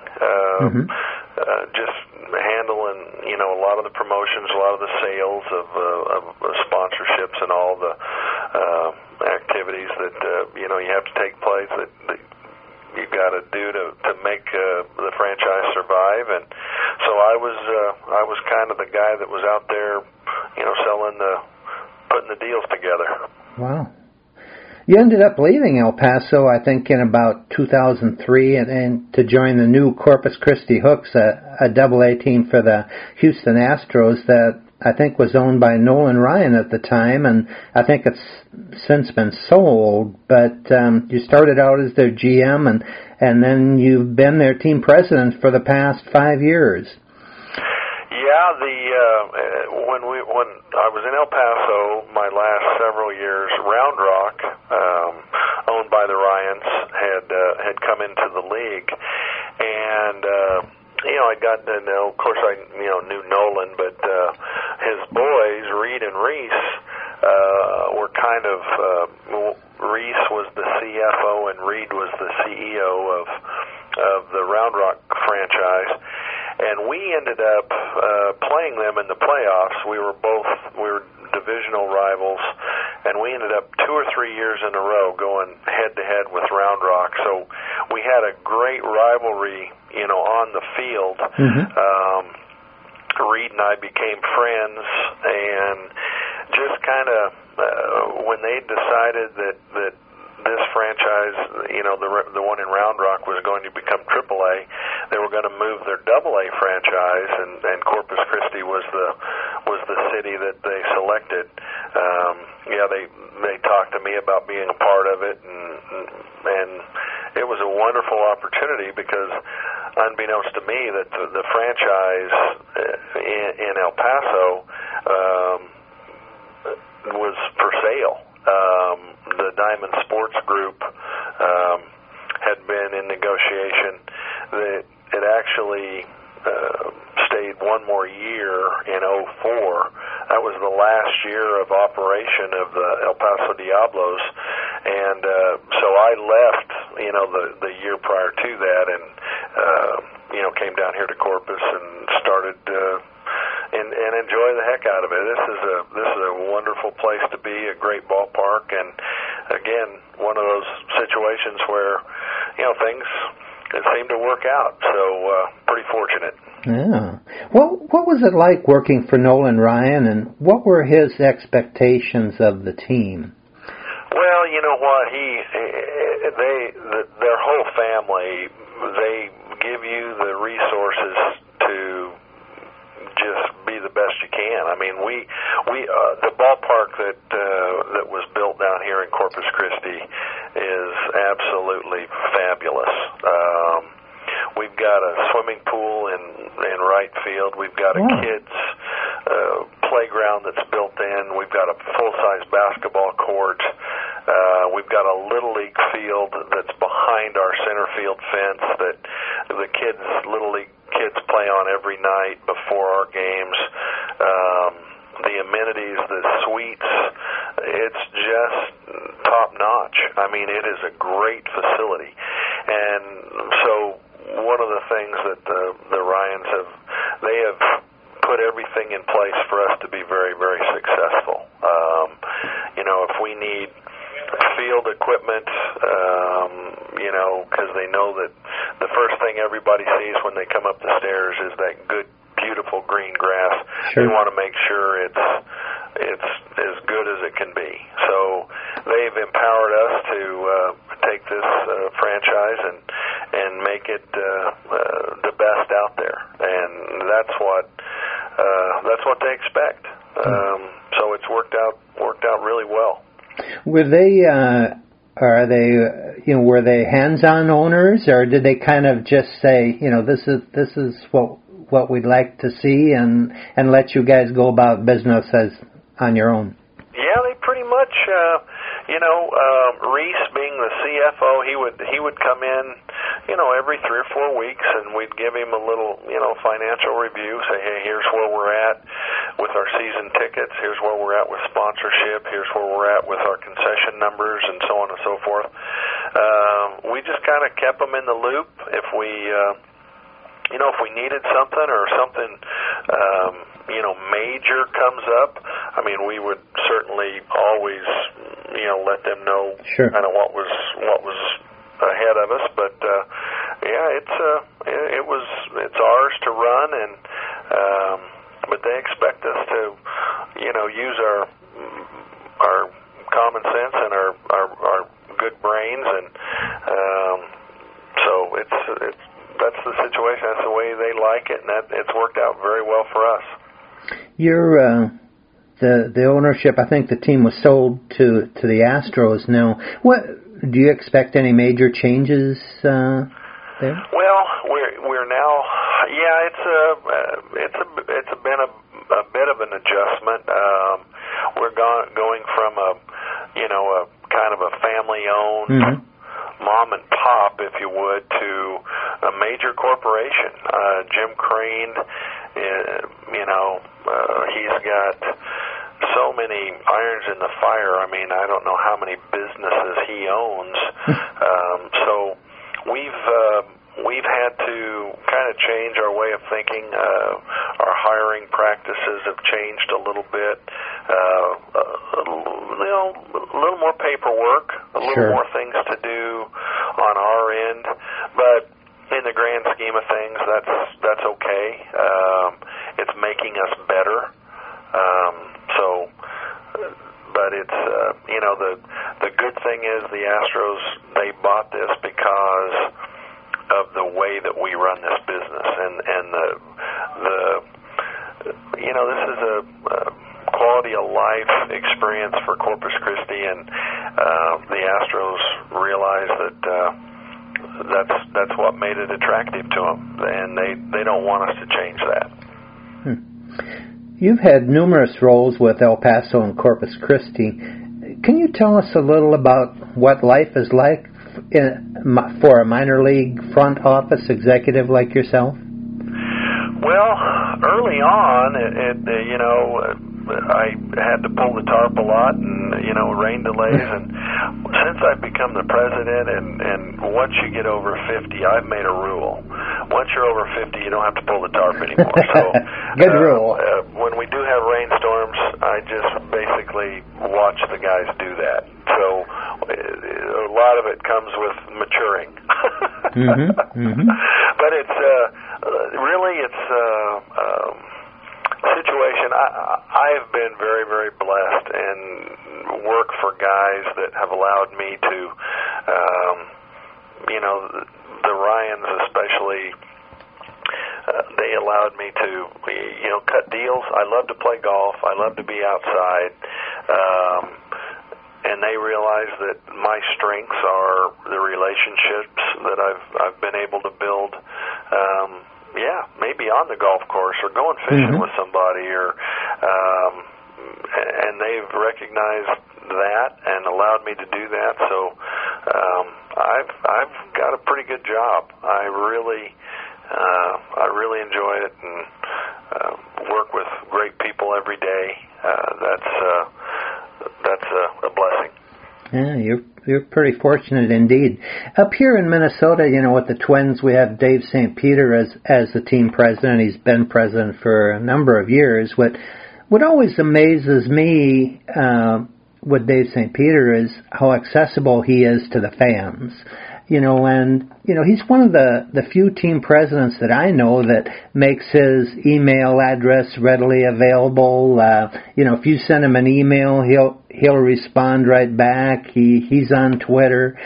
just handling, a lot of the promotions, a lot of the sales of sponsorships and all the activities that, you have to take place that you've got to do to make the franchise survive. And so I was kind of the guy that was out there, putting the deals together. Wow. You ended up leaving El Paso, I think, in about 2003, and to join the new Corpus Christi Hooks, a AA team for the Houston Astros that I think was owned by Nolan Ryan at the time, and I think it's since been sold. But you started out as their GM, and then you've been their team president for the past 5 years. Yeah, when I was in El Paso, my last several years, Round Rock, owned by the Ryans, had come into the league, and I'd gotten to know. Of course, I knew Nolan, but his boys, Reed and Reese, were kind of. Reese was the CFO, and Reed was the CEO of the Round Rock franchise. And we ended up playing them in the playoffs. We were divisional rivals, and we ended up 2 or 3 years in a row going head-to-head with Round Rock. So we had a great rivalry, on the field. Reed and I became friends, and just kind of when they decided that this franchise, the one in Round Rock, was going to become AAA, they were going to move their AA franchise, and Corpus Christi was the city that they selected. They talked to me about being a part of it, and it was a wonderful opportunity because, unbeknownst to me, that the franchise in El Paso was for sale. The Diamond Sports Group had been in negotiation. It actually stayed one more year in 2004. That was the last year of operation of the El Paso Diablos, and so I left, the year prior to that, and came down here to Corpus and started and enjoy the heck out of it. This is a wonderful place to be, a great ballpark, and again, one of those situations where things seem to work out. So pretty fortunate. Yeah. What was it like working for Nolan Ryan, and what were his expectations of the team? Well, you know what, their whole family, they give you the resources to just be the best you can. I mean, we the ballpark that was built down here in Corpus Christi is absolutely fabulous. We We've got a swimming pool in right field. We've got a kids playground that's built in. We've got a full-size basketball court. We've got a Little League field that's behind our center field fence that the Little League kids play on every night before our games. The amenities, the suites, it's just top-notch. I mean, it is a great facility. And so one of the things that the Ryans they have put everything in place for us to be very, very successful. If we need field equipment, because they know that the first thing everybody sees when they come up the stairs is that good, beautiful green grass. Sure. We want to make sure it's as good as it can be. So they've empowered us to take this franchise and make it the best out there, and that's what they expect. So it's worked out really well. Were they were they hands-on owners, or did they kind of just say, this is what we'd like to see, and let you guys go about business on your own? Yeah, they pretty much. Reese being the CFO, he would come in, every 3 or 4 weeks, and we'd give him a little, financial review. Say, hey, here's where we're at with our season tickets. Here's where we're at with sponsorship. Here's where we're at with our concession numbers, and so on and so forth. We just kind of kept them in the loop. If we needed something or something, major comes up, I mean, we would certainly always, let them know sure. kind of what was ahead of us. But it's ours to run, and but they expect us to, use our common sense and our good brains, and so that's the situation. That's the way they like it, and it's worked out very well for us. The ownership, I think the team was sold to the Astros now. What do you expect any major changes there? Well, we're now, it's been a bit of an adjustment. We're going from a kind of a family-owned mom and pop, if you would, to a major corporation. Jim Crane, he's got so many irons in the fire. I mean, I don't know how many businesses he owns. So we've had to kind of change our way of thinking. Our hiring practices have changed a little bit. A little more paperwork, a little sure. more things to do on our end, but in the grand scheme of things, that's okay. It's making us better. But it's the good thing is the Astros, they bought this because of the way that we run this business, and this is a quality of life experience for Corpus Christi, and the Astros realize that that's what made it attractive to them, and they don't want us to change that. You've had numerous roles with El Paso and Corpus Christi. Can you tell us a little about what life is like for a minor league front office executive like yourself? Well, early on, I had to pull the tarp a lot, and rain delays. And since I've become the president, and once you get over 50, I've made a rule. Once you're over 50, you don't have to pull the tarp anymore. So, good rule. When we do have rainstorms, I just basically watch the guys do that. So a lot of it comes with maturing. But it's really situation. I have been very, very blessed and work for guys that have allowed me to, the Ryans especially, they allowed me to, cut deals. I love to play golf. I love to be outside. And they realize that my strengths are the relationships that I've been able to build on the golf course or going fishing with somebody, or and they've recognized that and allowed me to do that. So I've got a pretty good job. I really enjoy it and work with great people every day. That's a blessing. Yeah, you're pretty fortunate indeed. Up here in Minnesota, with the Twins, we have Dave St. Peter as the team president. He's been president for a number of years. What always amazes me with Dave St. Peter is how accessible he is to the fans. He's one of the few team presidents that I know that makes his email address readily available. If you send him an email, he'll respond right back. He's on Twitter.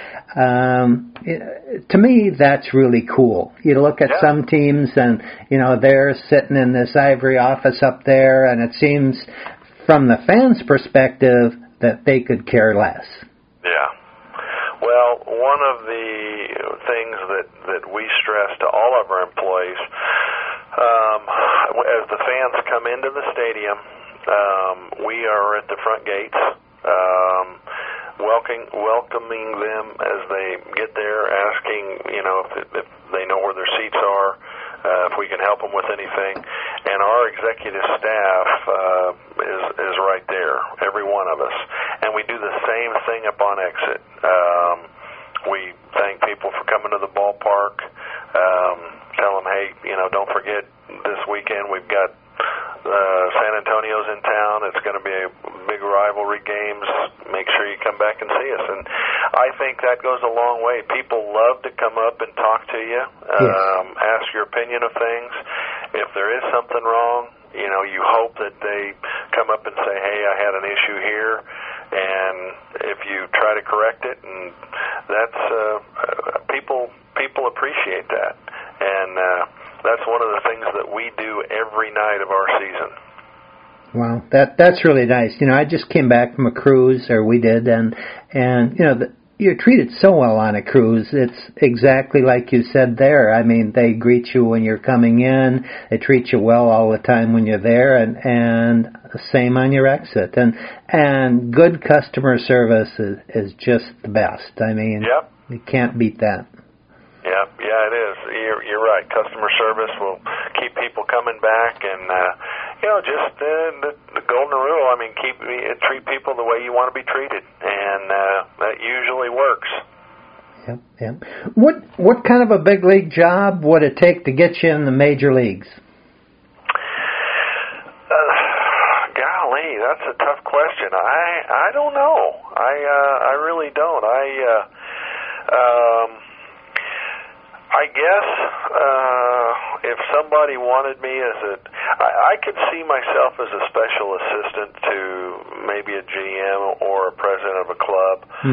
To me, that's really cool. You look at some teams and, they're sitting in this ivory office up there, and it seems from the fans' perspective that they could care less. Yeah. Well, one of the things that we stress to all of our employees, as the fans come into the stadium, we are at the front gates, welcoming them as they get there, asking, if they know where their seats are, if we can help them with anything. And our executive staff is right there, every one of us. And we do the same thing upon exit. We thank people for coming to the ballpark, tell them, hey, don't forget this weekend we've got San Antonio's in town. It's going to be a big rivalry games. Make sure you come back and see us. And I think that goes a long way. People love to come up and talk to you, ask your opinion of things. If there is something wrong, you hope that they come up and say, hey, I had an issue here. And if you try to correct it, and that's people appreciate that. And that's one of the things that we do every night of our season. Wow, that's really nice. I just came back from a cruise, or we did, and you're treated so well on a cruise. It's exactly like you said there. I mean, they greet you when you're coming in. They treat you well all the time when you're there, and same on your exit. And good customer service is just the best. I mean, you can't beat that. Yeah, it is. You're right. Customer service will keep people coming back, and just the golden rule. I mean, treat people the way you want to be treated, and that usually works. Yep. What kind of a big league job would it take to get you in the major leagues? Golly, that's a tough question. I don't know. I really don't. I guess if somebody wanted me I could see myself as a special assistant to maybe a GM or a president of a club.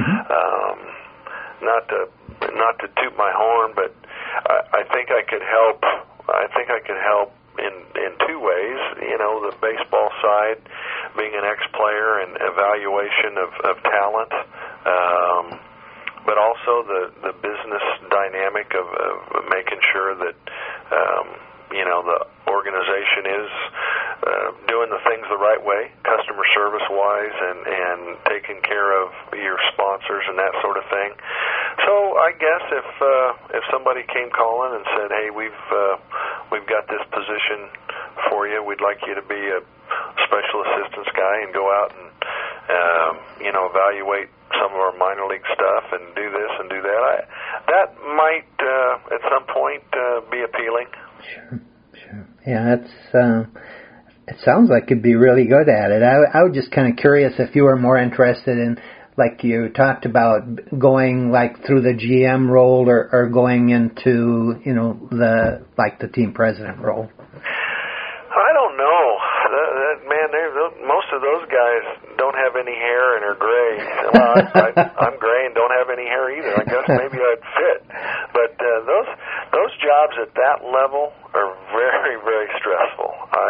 Not to toot my horn, but I think I could help. I think I could help in two ways. The baseball side, being an ex-player and evaluation of talent. But also the business dynamic of making sure that the organization is doing the things the right way, customer service wise, and taking care of your sponsors and that sort of thing. So I guess if somebody came calling and said, hey, we've got this position for you, we'd like you to be a special assistance guy and go out and evaluate some of our minor league stuff and do this and do that. That might at some point be appealing. Sure. Yeah, it sounds like you'd be really good at it. I was just kind of curious if you were more interested in, like you talked about, going like through the GM role or going into the team president role. I don't know. Man, most of those guys don't have any hair and are gray. Well, I'm gray and don't have any hair either. I guess maybe I'd fit. But those jobs at that level are very, very stressful.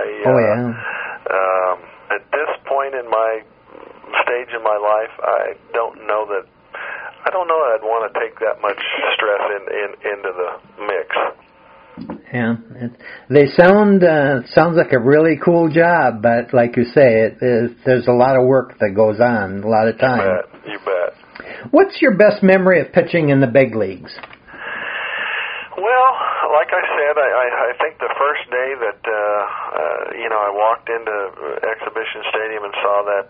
At this point in my stage in my life, I don't know that I'd want to take that much stress into the mix. Yeah, they sounds like a really cool job, but like you say, there's a lot of work that goes on, a lot of time. You bet. What's your best memory of pitching in the big leagues? Well, like I said, I think the first day that I walked into Exhibition Stadium and saw that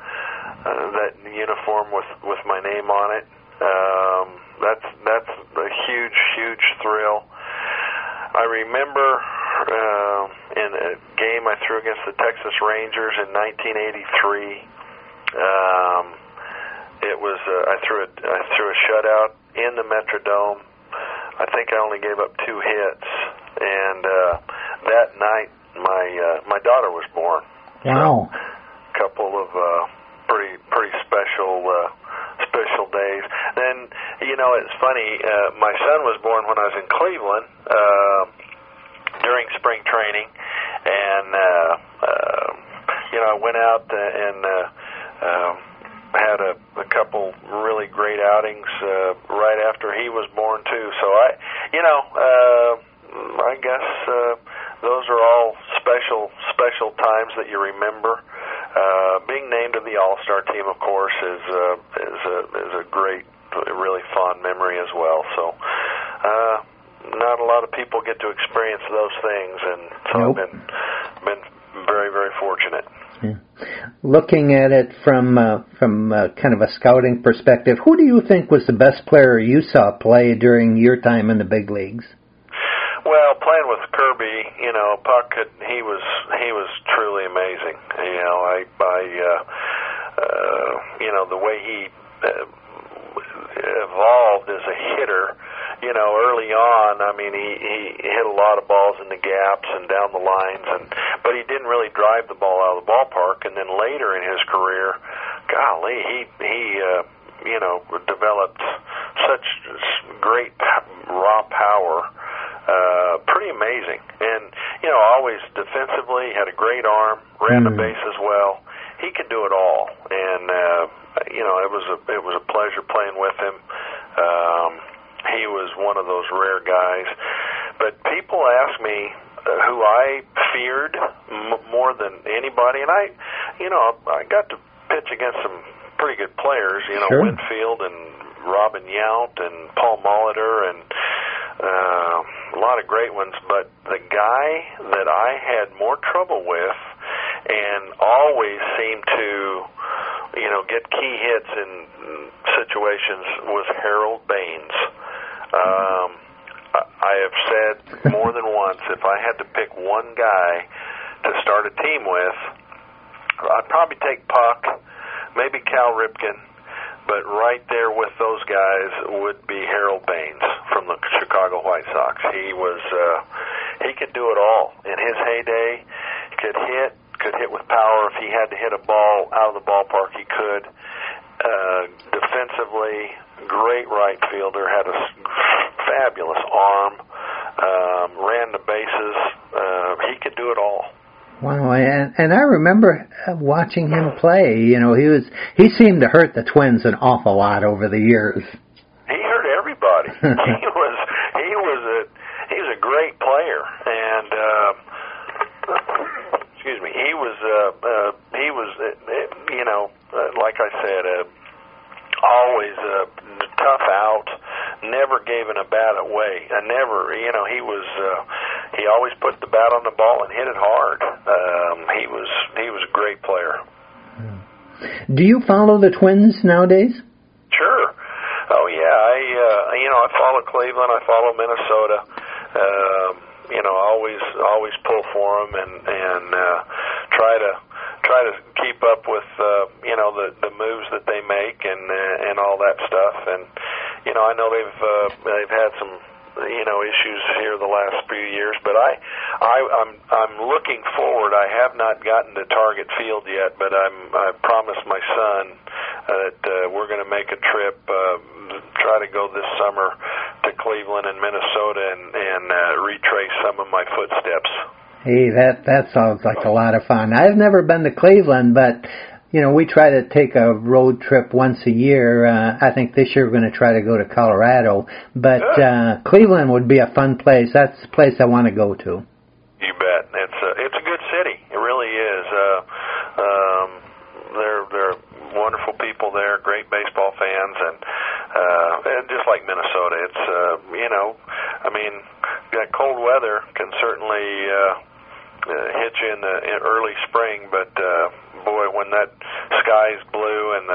uniform with my name on it, that's a huge thrill. I remember in a game I threw against the Texas Rangers in 1983. It was I threw a shutout in the Metrodome. I think I only gave up 2 hits, and that night my daughter was born. Wow! So, a couple of pretty special days. Then it's funny. My son was born when I was in Cleveland during spring training, and I went out and had a couple really great outings right after he was born too. So I guess those are all special times that you remember. Being named to the All-Star team, of course, is a great, really fond memory as well. So not a lot of people get to experience those things, and so Nope. I've been very, very fortunate. Yeah. Looking at it from kind of a scouting perspective, who do you think was the best player you saw play during your time in the big leagues? Well, playing with Kirby, Puck, he was truly amazing. The way he evolved as a hitter. Early on, I mean, he hit a lot of balls in the gaps and down the lines, but he didn't really drive the ball out of the ballpark. And then later in his career, golly, he developed such great raw power, pretty amazing. And always defensively, had a great arm, ran the bases well. He could do it all, and it was a pleasure playing with him. He was one of those rare guys. But people ask me who I feared more than anybody, and I got to pitch against some pretty good players, Sure. Winfield and Robin Yount and Paul Molitor and a lot of great ones. But the guy that I had more trouble with and always seemed to get key hits in situations was Harold Baines. I have said more than once, if I had to pick one guy to start a team with, I'd probably take Puck, maybe Cal Ripken, but right there with those guys would be Harold Baines from the Chicago White Sox. He could do it all. In his heyday, could hit with power. If he had to hit a ball out of the ballpark, he could. Defensively, great right fielder, had a fabulous arm, ran the bases. He could do it all. Wow, and I remember watching him play. He seemed to hurt the Twins an awful lot over the years. He hurt everybody. He was a great player, and excuse me, he was like I said, always tough out, never gave an bat away. He always put the bat on the ball and hit it hard. He was a great player. Do you follow the Twins nowadays? Sure. Oh yeah, I follow Cleveland. I follow Minnesota. Always pull for them and try to keep up with the moves that they make and all that stuff. And I know they've had some issues here the last few years, but I'm looking forward. I have not gotten to Target Field yet, but I promised my son that we're going to make a trip, try to go this summer to Cleveland and Minnesota and retrace some of my footsteps. Hey, that sounds like a lot of fun. I've never been to Cleveland, but we try to take a road trip once a year. I think this year we're going to try to go to Colorado. But Cleveland would be a fun place. That's the place I want to go to. You bet. It's a good city. It really is. They're wonderful people there, great baseball fans, and just like Minnesota, it's that cold weather can certainly hit you in the early spring, but boy, when that sky's blue and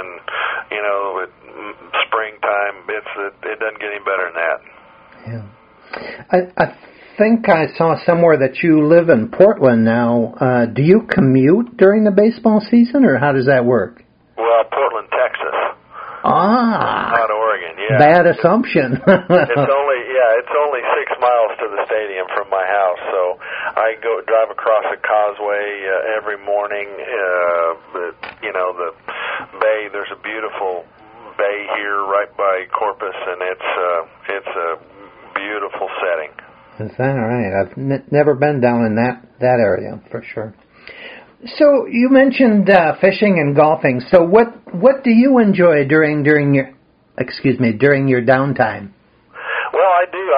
springtime, it doesn't get any better than that. Yeah, I think I saw somewhere that you live in Portland now. Do you commute during the baseball season, or how does that work? Well, Portland, Texas. Not Oregon. Yeah. Bad assumption. It's only 6 miles to the stadium from my house, so I drive across the causeway every morning. The bay. There's a beautiful bay here right by Corpus, and it's a beautiful setting. Is that all right? I've never been down in that area for sure. So you mentioned fishing and golfing. So what do you enjoy during your downtime? Well, I do.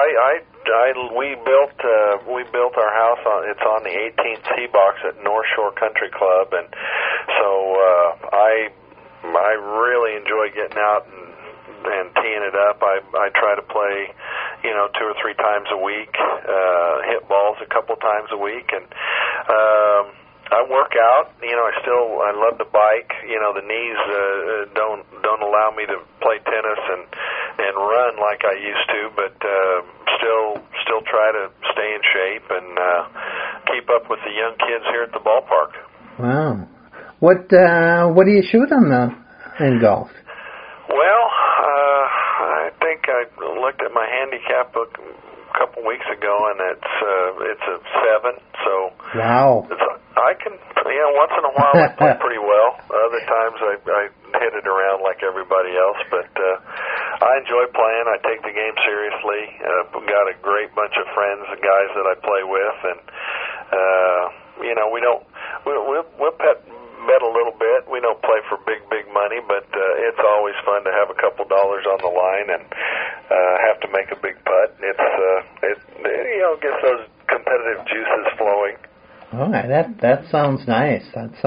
We built our house it's on the 18th tee box at North Shore Country Club, and so I really enjoy getting out and teeing it up. I try to play 2 or 3 times a week, hit balls a couple times a week, and I work out. I love to bike. The knees don't allow me to play tennis and run like I used to, but still try to stay in shape and keep up with the young kids here at the ballpark. Wow. What do you shoot in golf? Well, I think I looked at my handicap book a couple weeks ago, and it's a 7. So wow. I can, once in a while I play pretty well. Other times I hit it around like everybody else, but I enjoy playing. I take the game seriously. I've got a great bunch of friends and guys that I play with, and we'll bet a little bit. We don't play for big money, but it's always fun to have a couple dollars on the line and have to make a big putt. It gets those competitive juices flowing. All right, that sounds nice.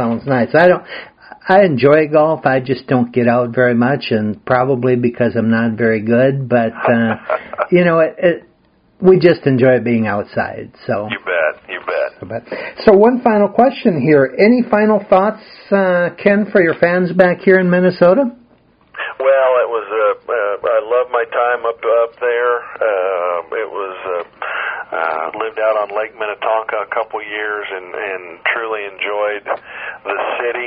I enjoy golf. I just don't get out very much, and probably because I'm not very good. But we just enjoy being outside. So you bet. So one final question here. Any final thoughts, Ken, for your fans back here in Minnesota? Well, it was. I love my time up there. It was. Lived out on Lake Minnetonka a couple years and truly enjoyed the city.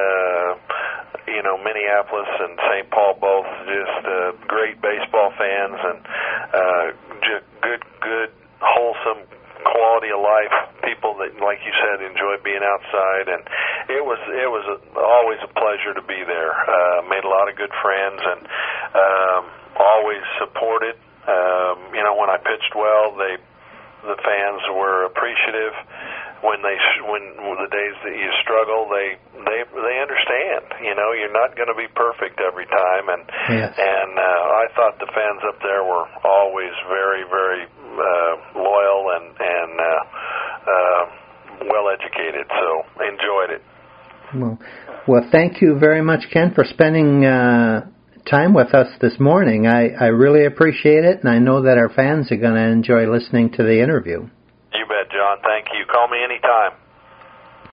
Minneapolis and St. Paul both just great baseball fans and just good, wholesome, quality of life people that, like you said, enjoy being outside. And it was always a pleasure to be there. Made a lot of good friends and always supported. When I pitched well, the fans were appreciative. When the days that you struggle, they understand. You're not going to be perfect every time, and yes. And I thought the fans up there were always very, very loyal and well educated. So enjoyed it. Well, thank you very much, Ken, for spending time with us this morning. I really appreciate it, and I know that our fans are going to enjoy listening to the interview. You bet, John. Thank you. Call me anytime.